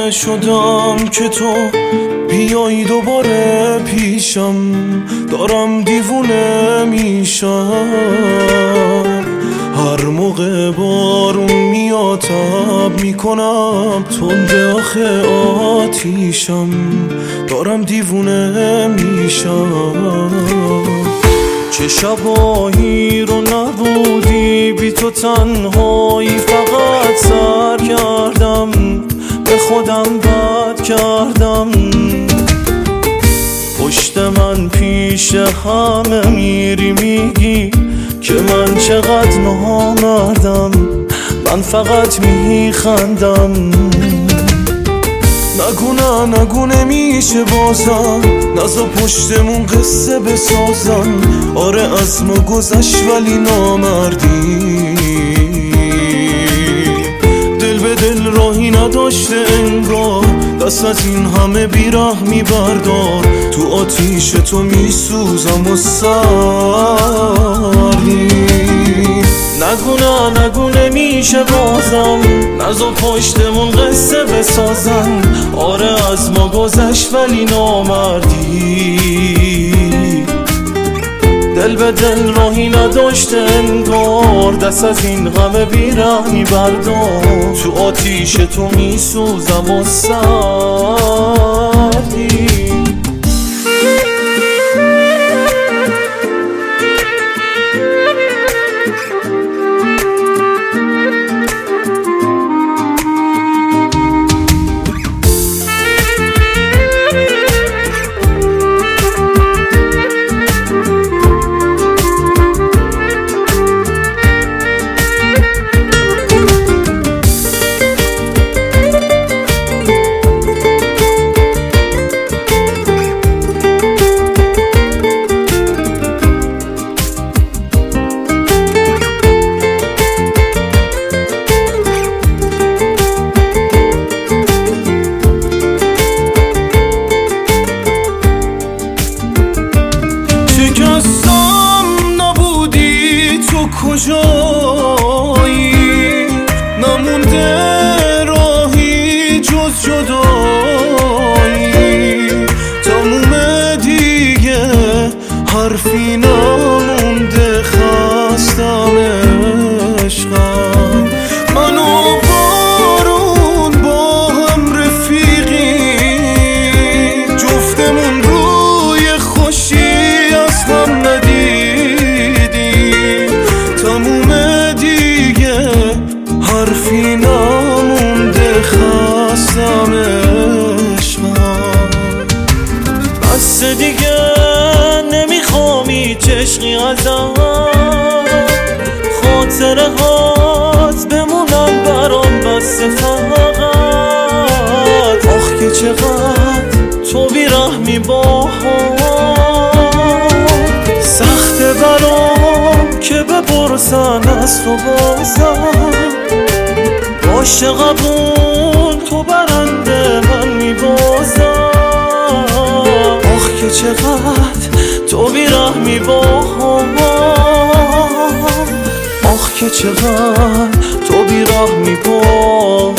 دیوونه شدم که تو بیایی دوباره پیشم، دارم دیوونه میشم. هر موقع بارون میاد تب میکنم، تنده آخه آتیشم، دارم دیوونه میشم. چه شبایی رو نبودی بی تو تنهایی، فقط سر کردم به خودم بد کردم. پشت من پیش همه میری میگی که من چقدر نامردم، من فقط میخندم. نگو نمیشه بازم، نزا پشتمون قصه بسازم. آره از ما گذشت ولی نامردی، دل به دل راهی نداشته انگار. دست از این همه بیرحمی بردار، تو آتیش تو میسوزم و سردی. نگو نمیشه بازم، نزا پشتمون قصه بسازن. آره از ما گذشت ولی نامردی، دل به دل راهی نداشته انگار. دست از این غم بیرحمی بردار، تو آتیش تو میسوزم و سردی. کجایی نمونده راهی جز جدایی، تموم دیگه حرفی نمونده، خستم عشقم. من و بارون با هم رفیقی، جفتمون روی خوشی از هم ندیدیم. تموم دیگه حرفی نمونده، خستم عشقم. بس دیگه نمیخوام هیچ عشقی ازم، خاطره هات بمونن برام بس فقط. آخ که چقدر تو بیرحمی با هم، سخته برام که بپرسن از تو بازم. باشه قبول تو برنده من میبازم. آخ که چقدر تو بیرحمی با هم، آخ که چقدر تو بیرحمی با هم.